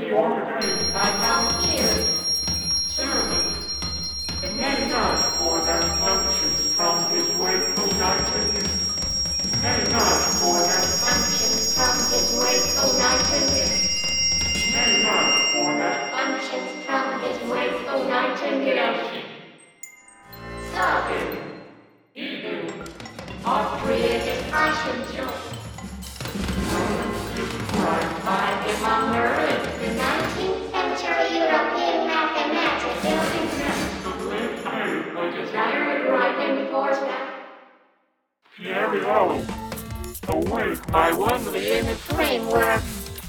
ordained by volunteers, servant, and may not for their functions from his wakeful night again. May not for their functions from his wakeful night again. May not for their functions from his wakeful night again. Sobbing, evil, of creative passion joy. Described by him on earth, the 19th century European mathematics building sense a desire to write enforcement. Carry on. Awake my only in a framework.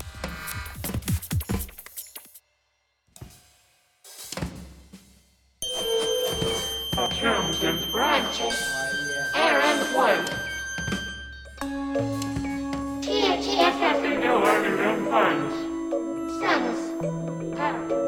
Of germs and branches, air and white. TFTFF. No other than funds. Sons.